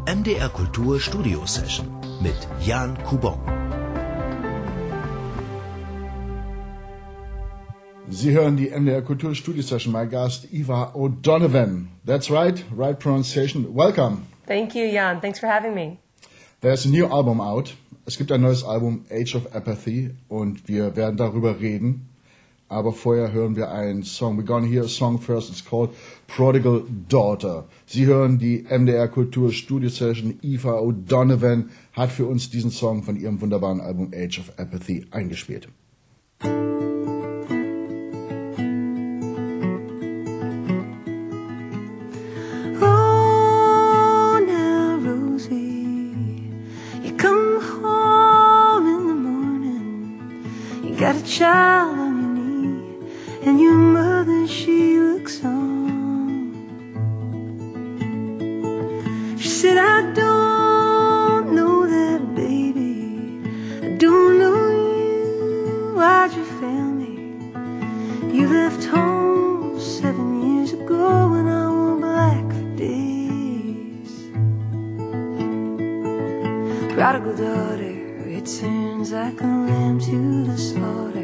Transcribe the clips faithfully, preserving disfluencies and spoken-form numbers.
M D R Kultur Studio Session mit Jan Kubon. Sie hören die M D R Kultur Studio Session. My guest, Eva O'Donovan. That's right, right pronunciation. Welcome. Thank you, Jan. Thanks for having me. There's a new album out. Es gibt ein neues Album, Age of Apathy, und wir werden darüber reden. Aber vorher hören wir einen Song. We're gonna hear a song first. It's called Prodigal Daughter. Sie hören die M D R Kultur Studio Session. Eva O'Donovan hat für uns diesen Song von ihrem wunderbaren Album Age of Apathy eingespielt. Got a child on your knee, and your mother, she looks on. She said, I don't know that baby, I don't know you, why'd you fail me? You left home seven years ago when I wore black for days. Prodigal daughter, it turns like a lamb to the slaughter.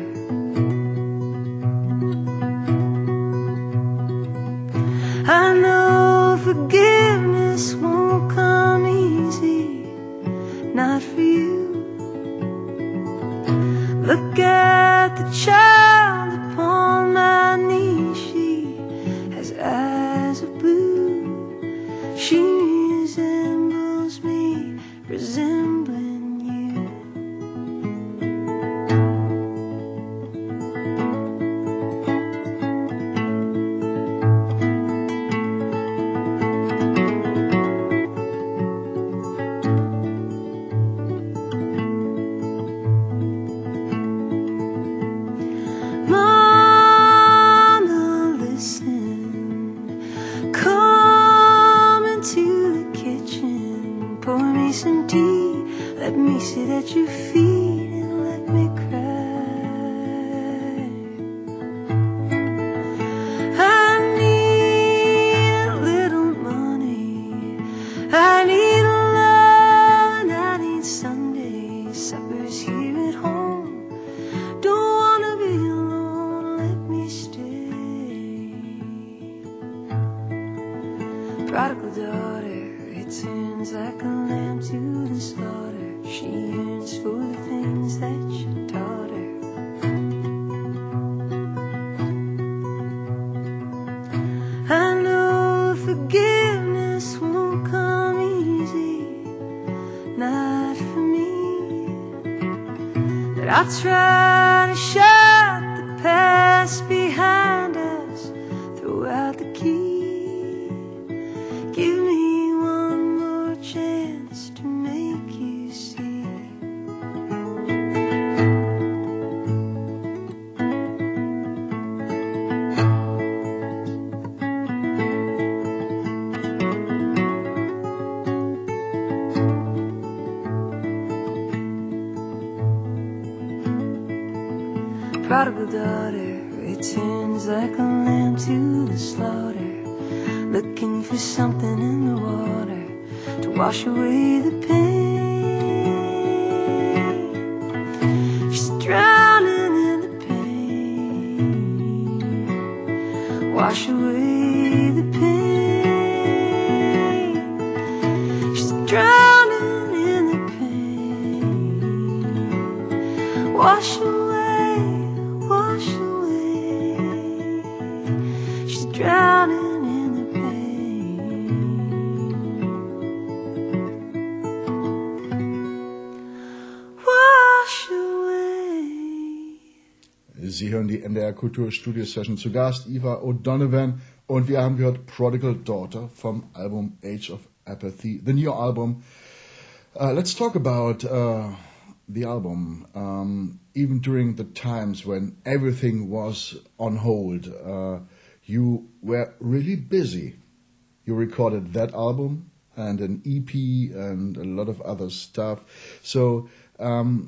I know forgiveness won't come easy, not for you. Look at the child upon my knee. She has eyes of blue. She resembles me, resembling sit at your feet and let me cry. I need a little money, I need love, and I need Sunday suppers here at home. Don't wanna be alone, let me stay. Prodigal daughter, it turns like a lamb to the slaughter. She yearns for the things that you taught her. I know forgiveness won't come easy, not for me. But I'll try to shut the past behind us, throw out the key. Give me one more chance to make you see. Prodigal daughter returns like a lamb to the slaughter, looking for something in the water to wash away the pain. She's drowning in the pain, wash away the pain. She's drowning in the pain, wash away. Drowning in the pain. Wash away. Sie hören die M D R Kultur Studio Session. Zu Gast Eva O'Donovan und wir haben gehört Prodigal Daughter vom Album Age of Apathy, the new album. Uh, let's talk about uh, the album. Um, even during the times when everything was on hold, uh, you were really busy. You recorded that album and an E P and a lot of other stuff. So um,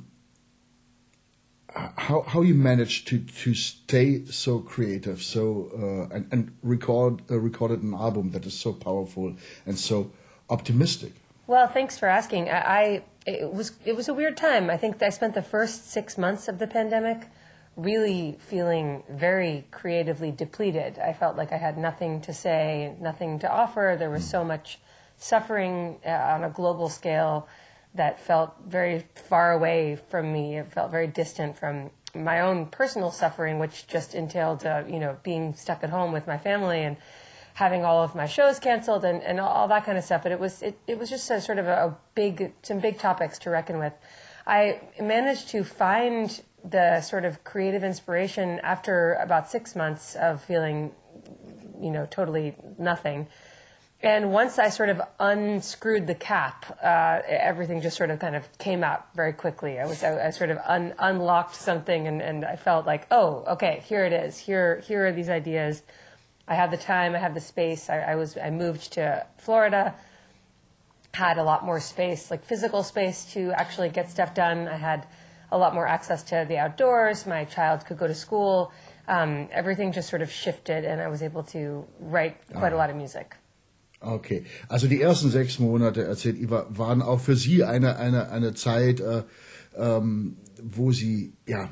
how how you managed to, to stay so creative, so uh, and and record uh, recorded an album that is so powerful and so optimistic. Well, thanks for asking. I, I it was it was a weird time. I think I spent the first six months of the pandemic really feeling very creatively depleted. I felt like I had nothing to say, nothing to offer. There was so much suffering uh, on a global scale that felt very far away from me. It felt very distant from my own personal suffering, which just entailed, uh, you know, being stuck at home with my family and having all of my shows canceled and, and all that kind of stuff. But it was it, it was just a sort of a, a big, some big topics to reckon with. I managed to find the sort of creative inspiration after about six months of feeling, you know, totally nothing. And once I sort of unscrewed the cap, uh, everything just sort of kind of came out very quickly. I was I, I sort of un, unlocked something, and, and I felt like, oh, okay, here it is. Here here are these ideas. I have the time. I have the space. I, I was I moved to Florida, had a lot more space, like physical space, to actually get stuff done. I had a lot more access to the outdoors. My child could go to school. Um, everything just sort of shifted, and I was able to write quite a lot of music. Okay, also die ersten sechs Monate, erzählt Iva, waren auch für Sie eine, eine, eine Zeit, äh, ähm, wo sie ja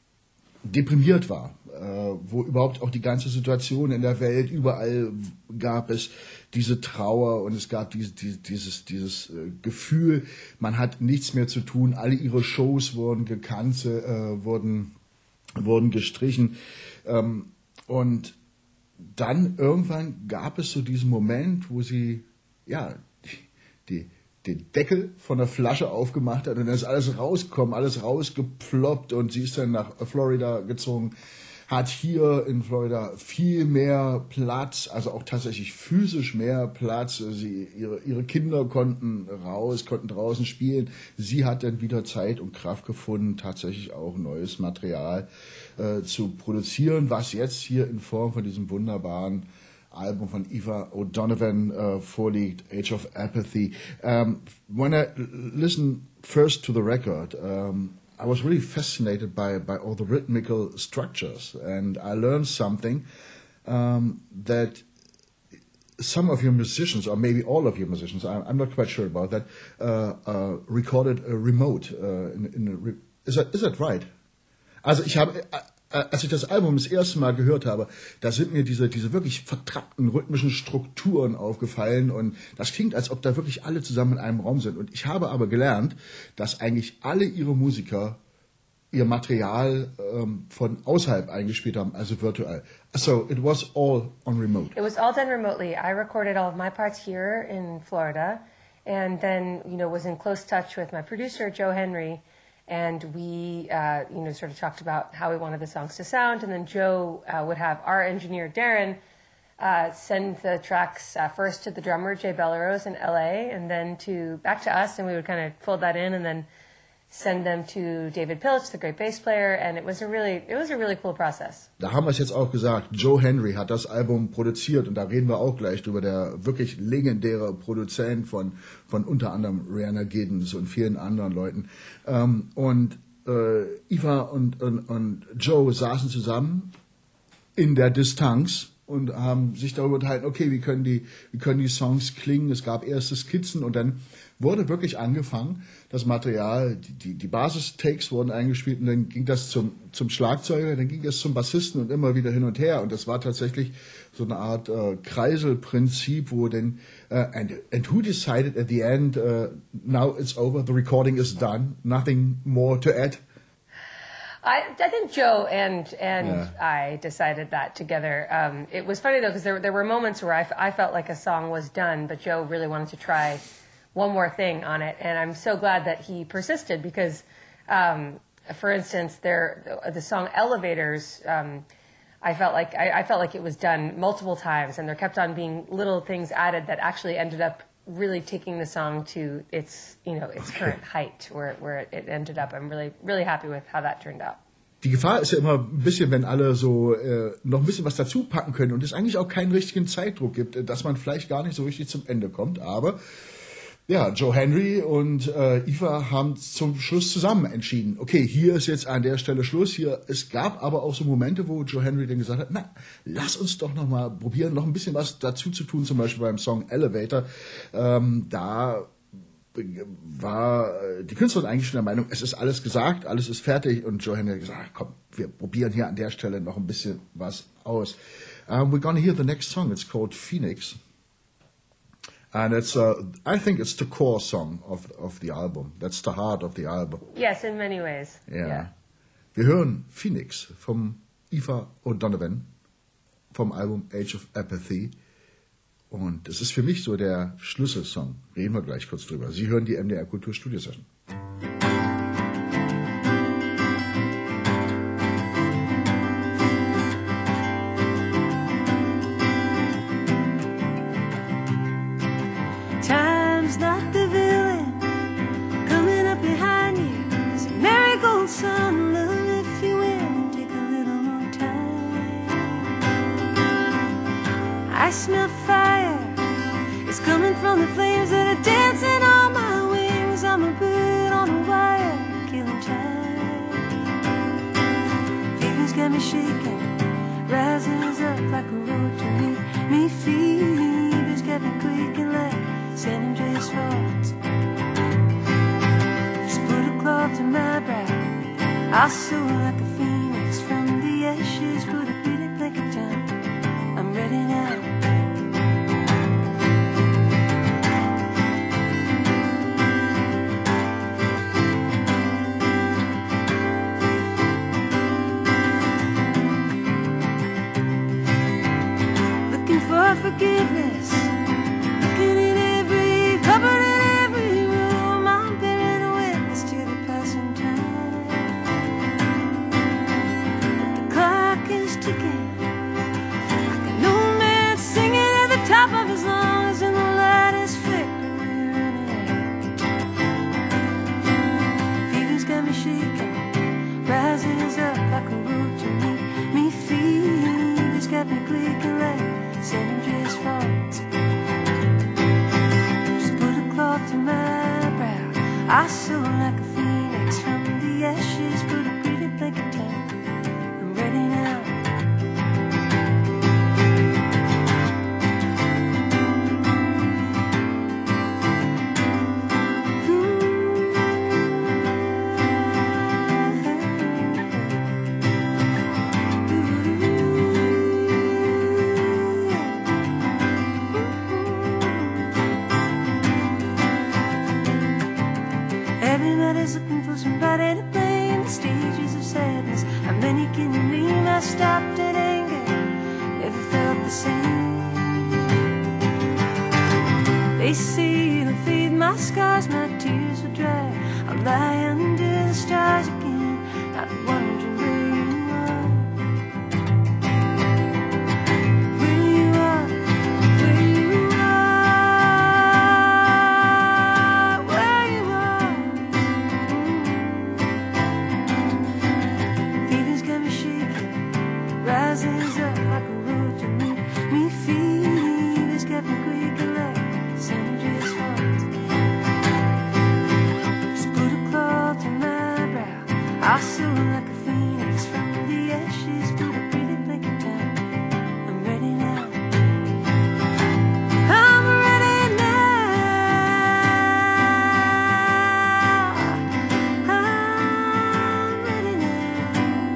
deprimiert war, äh, wo überhaupt auch die ganze Situation in der Welt, überall gab es diese Trauer und es gab diese, die, dieses, dieses äh, Gefühl, man hat nichts mehr zu tun, alle ihre Shows wurden gecancelt, äh, wurden, wurden gestrichen ähm, und dann irgendwann gab es so diesen Moment, wo sie ja die, den Deckel von der Flasche aufgemacht hat und dann ist alles rausgekommen, alles rausgeploppt und sie ist dann nach Florida gezogen, hat hier in Florida viel mehr Platz, also auch tatsächlich physisch mehr Platz. Sie, ihre, ihre Kinder konnten raus, konnten draußen spielen. Sie hat dann wieder Zeit und Kraft gefunden, tatsächlich auch neues Material äh, zu produzieren, was jetzt hier in Form von diesem wunderbaren Album von Eva O'Donovan uh, vorliegt, Age of Apathy. Um, when I listen first to the record, um, I was really fascinated by, by all the rhythmical structures, and I learned something um, that some of your musicians, or maybe all of your musicians, I'm, I'm not quite sure about that, uh, uh, recorded a remote. Uh, in, in a re- is that is that right? Also ich habe, als ich das Album das erste Mal gehört habe, da sind mir diese diese wirklich vertrackten rhythmischen Strukturen aufgefallen und das klingt, als ob da wirklich alle zusammen in einem Raum sind. Und ich habe aber gelernt, dass eigentlich alle ihre Musiker ihr Material ähm, von außerhalb eingespielt haben, also virtuell. So it was all on remote. It was all done remotely. I recorded all of my parts here in Florida, and then you know was in close touch with my producer Joe Henry. And we, uh, you know, sort of talked about how we wanted the songs to sound. And then Joe uh, would have our engineer, Darren, uh, send the tracks uh, first to the drummer, Jay Bellerose, in L A, and then to back to us. And we would kind of fold that in and then send them to David Pilch, the great bass player. And it was a really, it was a really cool process. Da haben wir es jetzt auch gesagt. Joe Henry hat das Album produziert und da reden wir auch gleich drüber. Der wirklich legendäre Produzent von, von unter anderem Rihanna Giddens und vielen anderen Leuten. Ähm, und äh, Eva und, und, und Joe saßen zusammen in der Distanz und haben sich darüber unterhalten, okay, wie können die, wie können die Songs klingen? Es gab erste Skizzen und dann wurde wirklich angefangen, das Material, die, die, die Basis-Takes wurden eingespielt und dann ging das zum, zum Schlagzeuger, dann ging das zum Bassisten und immer wieder hin und her und das war tatsächlich so eine Art äh, Kreiselprinzip, wo denn, uh, and, and who decided at the end, uh, now it's over, the recording is done, nothing more to add? I, I think Joe and and yeah. I decided that together. Um, it was funny though because there there were moments where I, f- I felt like a song was done, but Joe really wanted to try one more thing on it, and I'm so glad that he persisted because, um, for instance, there the, the song "Elevators." Um, I felt like I, I felt like it was done multiple times, and there kept on being little things added that actually ended up really taking the song to its, you know, its current height, where where it ended up. I'm really really happy with how that turned out. Die Gefahr ist ja immer ein bisschen, wenn alle so äh, noch ein bisschen was dazu packen können und es eigentlich auch keinen richtigen Zeitdruck gibt, dass man vielleicht gar nicht so richtig zum Ende kommt. Aber ja, Joe Henry und äh, Eva haben zum Schluss zusammen entschieden, okay, hier ist jetzt an der Stelle Schluss. Hier, es gab aber auch so Momente, wo Joe Henry dann gesagt hat, na, lass uns doch noch mal probieren, noch ein bisschen was dazu zu tun, zum Beispiel beim Song Elevator. Ähm, da war die Künstlerin eigentlich schon der Meinung, es ist alles gesagt, alles ist fertig. Und Joe Henry hat gesagt, komm, wir probieren hier an der Stelle noch ein bisschen was aus. Um, we're gonna hear the next song. It's called Phoenix. And it's, uh, I think it's the core song of, of the album. That's the heart of the album. Yes, in many ways. Yeah. Yeah. Wir hören Phoenix vom Eva O'Donovan vom Album Age of Apathy. Und das ist für mich so der Schlüsselsong. Reden wir gleich kurz drüber. Sie hören die M D R Kultur Studio Session. Time's not the villain coming up behind you. It's a marigold sun, love if you will. Take a little more time. I smell fire. It's coming from the flames that are dancing on my wings. I'm a bird on a wire, killing time. Fever's got me shaking, rises up like a road to meet me. Fever's got me quaking like San Andreas Fault. Just put a cloth to my brow. I'll soar like a phoenix from the ashes. Put a pretty blanket down. I'm ready now. Looking for forgiveness. Looking in every cupboard, in every room. I'm bearing a witness to the passing time. But the clock is ticking like an old man singing at the top of his lungs, and the light is flickering. We're running out. Fever's got me shaking, rises up like a road to meet me. Fever's got me clicking like San Andreas Fault. Just put a cloth to my brow. I soar like a phoenix from the ashes. Put a pretty blanket down. I'm ready now. Everybody's looking for somebody to blame. The stages of sadness, how many can you name? I stopped at anger, never felt the same. They say it'll fade my scars, my tears will dry. I'll lie under the stars again, not wondering where you are. Where you are, where you are, where you are. Fever's got me shaking, rises up like a road to meet me. Fever's got me quaking like San Andreas Fault. Just put a cloth to my brow. I'll soar like a phoenix from the ashes. Put a pretty blanket down. I'm ready now. I'm ready now. I'm ready now.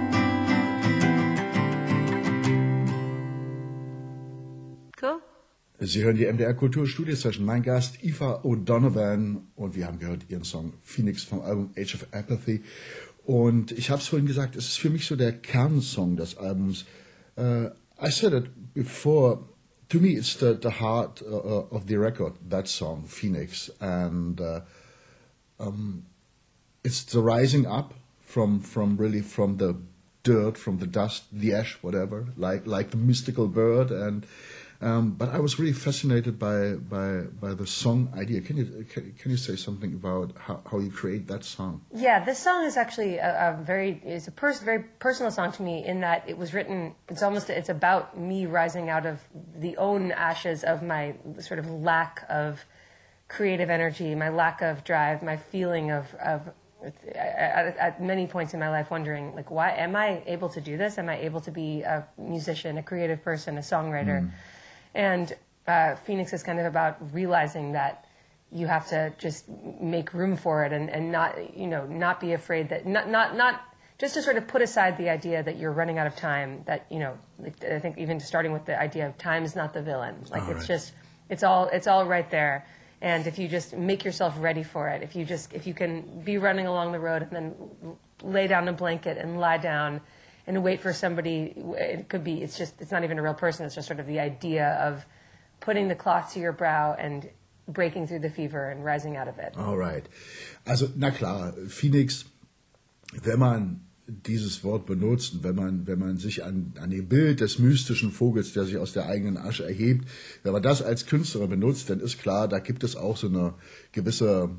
Cool. Sie hören die M D R Kultur Studio Session. Mein Gast Eva O'Donovan und wir haben gehört ihren Song Phoenix vom Album Age of Apathy. Und ich habe es vorhin gesagt, es ist für mich so der Kernsong des Albums. Uh, I said it before. To me, it's the the heart uh, of the record. That song, Phoenix, and uh, um, it's the rising up from from really from the dirt, from the dust, the ash, whatever, like like the mystical bird. And um, but I was really fascinated by by by the song idea. Can you can, can you say something about how, how you create that song? Yeah, this song is actually a, a very is a pers- very personal song to me in that it was written. It's almost it's about me rising out of the own ashes of my sort of lack of creative energy, my lack of drive, my feeling of of at, at many points in my life wondering like, why am I able to do this? Am I able to be a musician, a creative person, a songwriter? Mm. And uh, Phoenix is kind of about realizing that you have to just make room for it and, and not, you know, not be afraid that, not, not, not, just to sort of put aside the idea that you're running out of time, that, you know, I think even starting with the idea of time is not the villain. Like, all it's right. just, it's all, it's all right there. And if you just make yourself ready for it, if you just, if you can be running along the road and then lay down a blanket and lie down and wait for somebody, it could be, it's just, it's not even a real person, it's just sort of the idea of putting the cloth to your brow and breaking through the fever and rising out of it. All right. Also, na klar, Phoenix, wenn man dieses Wort benutzt, wenn man, wenn man sich an, an dem Bild des mystischen Vogels, der sich aus der eigenen Asche erhebt, wenn man das als Künstler benutzt, dann ist klar, da gibt es auch so eine gewisse,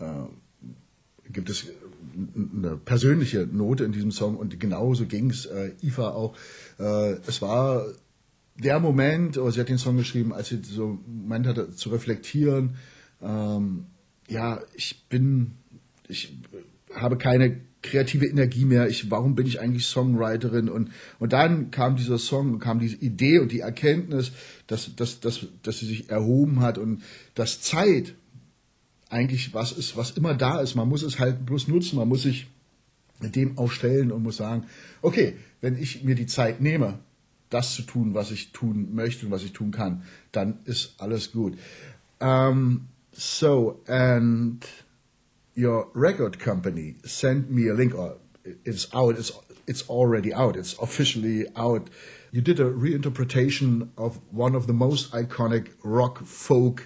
äh, gibt es eine persönliche Note in diesem Song und genauso ging es äh, Aoife auch. Äh, es war der Moment, oder sie hat den Song geschrieben, als sie so einen Moment hatte zu reflektieren, ähm, ja, ich bin, ich habe keine kreative Energie mehr, ich, warum bin ich eigentlich Songwriterin? Und, und dann kam dieser Song, kam diese Idee und die Erkenntnis, dass, dass, dass, dass sie sich erhoben hat und dass Zeit eigentlich was ist, was immer da ist. Man muss es halt bloß nutzen, man muss sich dem auch stellen und muss sagen, okay, wenn ich mir die Zeit nehme, das zu tun, was ich tun möchte und was ich tun kann, dann ist alles gut. Um, so, and your record company sent me a link, or it's out, it's, it's already out, it's officially out. You did a reinterpretation of one of the most iconic rock, folk,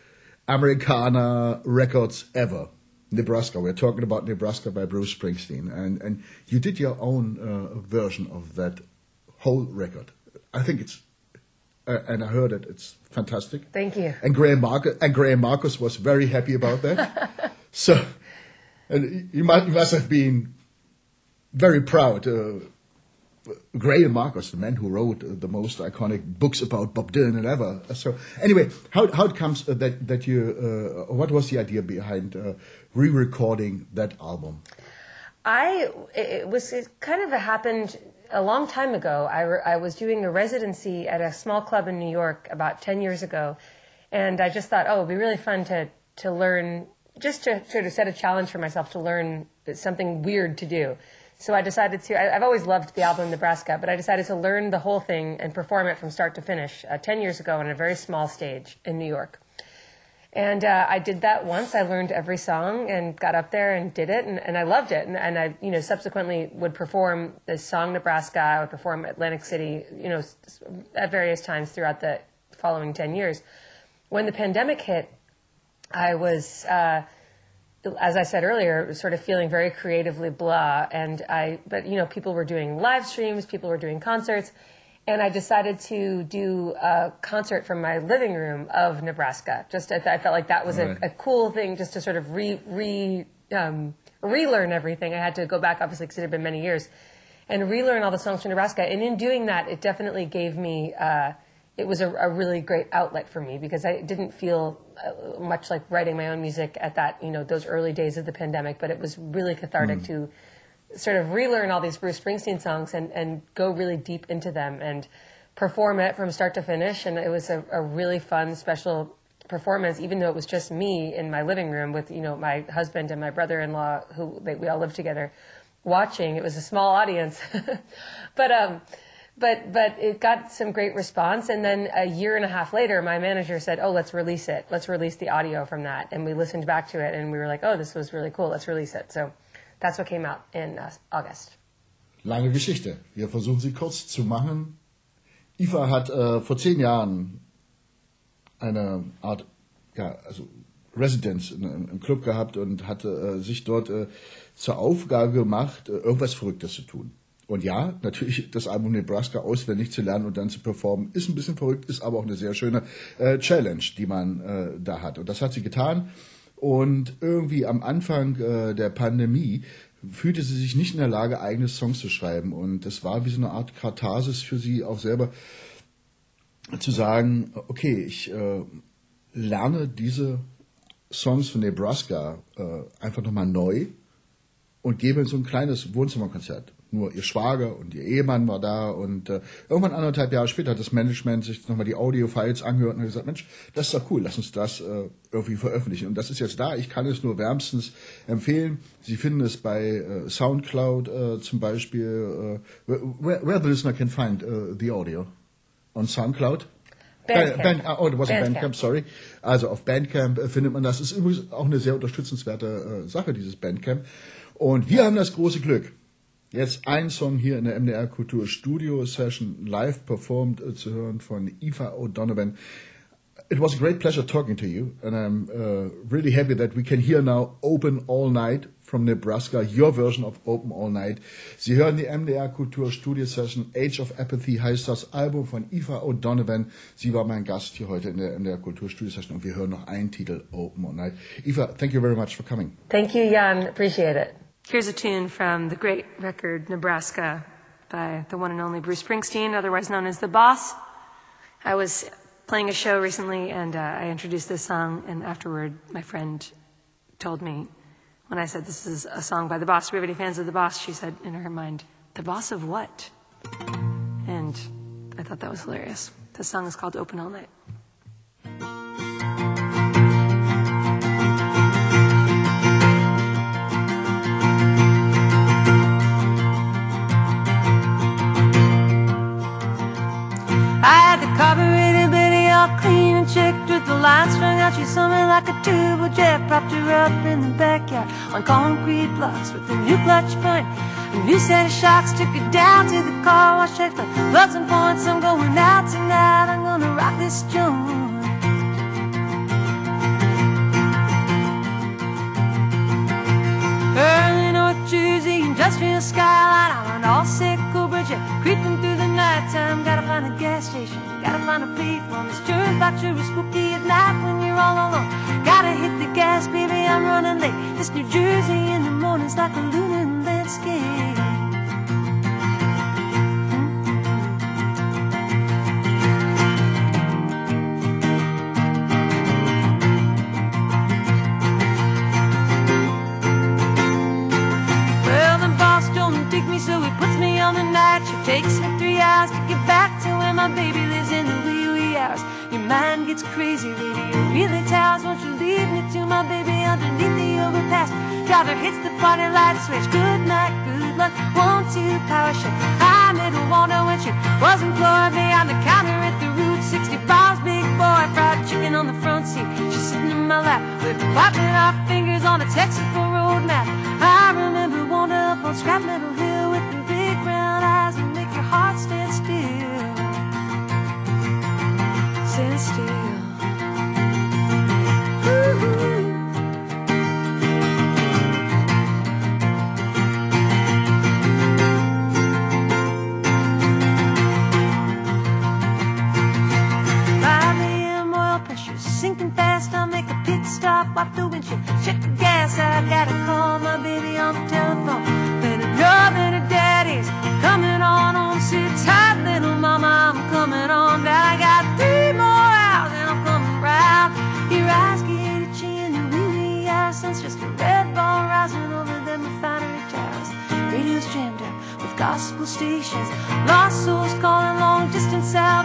Americana records ever, Nebraska. We're talking about Nebraska by Bruce Springsteen. And, and you did your own uh, version of that whole record. I think it's, uh, and I heard it, it's fantastic. Thank you. And Graham Marcus, and Graham Marcus was very happy about that. So, and you must, you must have been very proud. Uh, Graham Marcus, the man who wrote uh, the most iconic books about Bob Dylan ever. So, anyway, how how it comes uh, that that you, uh, what was the idea behind uh, re-recording that album? I it was it kind of happened a long time ago. I re, I was doing a residency at a small club in New York about ten years ago, and I just thought, oh, it'd be really fun to to learn, just to sort of set a challenge for myself to learn something weird to do. So I decided to, I, I've always loved the album Nebraska, but I decided to learn the whole thing and perform it from start to finish uh, ten years ago on a very small stage in New York. And uh, I did that once. I learned every song and got up there and did it, and, and I loved it. And, and I, you know, subsequently would perform this song Nebraska. I would perform Atlantic City, you know, at various times throughout the following ten years. When the pandemic hit, I was... Uh, as I said earlier, sort of feeling very creatively blah, and I, but you know, people were doing live streams, people were doing concerts, and I decided to do a concert from my living room of Nebraska. Just, I, I felt like that was a, a cool thing, just to sort of re, re, um, relearn everything. I had to go back, obviously, because it had been many years, and relearn all the songs from Nebraska. And in doing that, it definitely gave me, uh, it was a, a really great outlet for me, because I didn't feel uh, much like writing my own music at that, you know, those early days of the pandemic, but it was really cathartic mm. to sort of relearn all these Bruce Springsteen songs and, and go really deep into them and perform it from start to finish. And it was a, a really fun, special performance, even though it was just me in my living room with, you know, my husband and my brother-in-law, who they, we all lived together, watching. It was a small audience. but, um, But but it got some great response, and then a year and a half later, my manager said, oh, let's release it. Let's release the audio from that. And we listened back to it, and we were like, oh, this was really cool. Let's release it. So that's what came out in uh, August. Lange Geschichte. Wir versuchen sie kurz zu machen. Aoife hat äh, vor zehn Jahren eine Art, ja, also Residence in einem Club gehabt und hatte äh, sich dort äh, zur Aufgabe gemacht, äh, irgendwas Verrücktes zu tun. Und ja, natürlich das Album Nebraska auswendig zu lernen und dann zu performen, ist ein bisschen verrückt, ist aber auch eine sehr schöne äh, Challenge, die man äh, da hat. Und das hat sie getan. Und irgendwie am Anfang äh, der Pandemie fühlte sie sich nicht in der Lage, eigene Songs zu schreiben. Und das war wie so eine Art Katharsis für sie auch selber, zu sagen, okay, ich äh, lerne diese Songs von Nebraska äh, einfach nochmal neu und gebe so ein kleines Wohnzimmerkonzert. nur ihr Schwager und ihr Ehemann war da und äh, irgendwann anderthalb Jahre später hat das Management sich nochmal die Audio-Files angehört und hat gesagt, Mensch, das ist doch cool, lass uns das äh, irgendwie veröffentlichen. Und das ist jetzt da, ich kann es nur wärmstens empfehlen. Sie finden es bei äh, Soundcloud äh, zum Beispiel, äh, where, where the listener can find uh, the audio. On Soundcloud? Bandcamp. Band, oh, das war Bandcamp. Bandcamp, sorry. Also auf Bandcamp äh, findet man das. Das ist übrigens auch eine sehr unterstützenswerte äh, Sache, dieses Bandcamp. Und wir haben das große Glück, jetzt einen Song hier in der M D R Kultur Studio Session live performed äh, zu hören von Aoife O'Donovan. It was a great pleasure talking to you, and I'm uh, really happy that we can hear now Open All Night from Nebraska, your version of Open All Night. Sie hören die M D R Kultur Studio Session, Age of Apathy heißt das Album von Aoife O'Donovan. Sie war mein Gast hier heute in der M D R Kultur Studio Session und wir hören noch einen Titel, Open All Night. Aoife, thank you very much for coming. Thank you, Jan. Appreciate it. Here's a tune from the great record Nebraska by the one and only Bruce Springsteen, otherwise known as The Boss. I was playing a show recently and uh, I introduced this song, and afterward my friend told me, when I said this is a song by The Boss, do we have any fans of The Boss? She said in her mind, The Boss of what? And I thought that was hilarious. The song is called Open All Night. I had the carburetor Betty all clean and checked with the line strung out. She saw me like a turbo jet, propped her up in the backyard on concrete blocks with a new clutch point, a new set of shocks. Took her down to the car wash, checked the plugs and points. I'm going out tonight, I'm gonna rock this joint. Early North Jersey, industrial skyline, I'm an all-set Cobra jet, creeping through the nighttime. Gotta find a gas station, gotta find a payphone. This turnpike sure is spooky at night when you're all alone. Gotta hit the gas, baby, I'm running late. This New Jersey in the morning's like a lunar landscape. So he puts me on the night shift. Takes me three hours to get back to where my baby lives in the wee wee hours. Your mind gets crazy, radio really towers. Won't you leave me to my baby underneath the overpass? Driver hits the party light switch. Good night, good luck, one, two, power shift. High middle water windshield was employed behind the counter at the Route sixty-five's big boy. Fried chicken on the front seat, she's sitting in my lap. We're popping our fingers on a Texaco road map. I remember wander up on Scrap Metal Hill with the big brown eyes that make your heart stand still. Stand still. Ooh. five a.m. oil pressure sinking fast. I'll make a pit stop, wipe the windshield, check the gas. I gotta call my baby on the telephone. Let her know that her daddy's coming on home. Sit tight, little mama, I'm coming on down. I got three more hours and I'm coming round. Your eyes get itchy in the wee wee hours. Sun's just a red ball rising over them refinery towers. Radio's jammed up with gospel stations. Lost souls calling long distance out.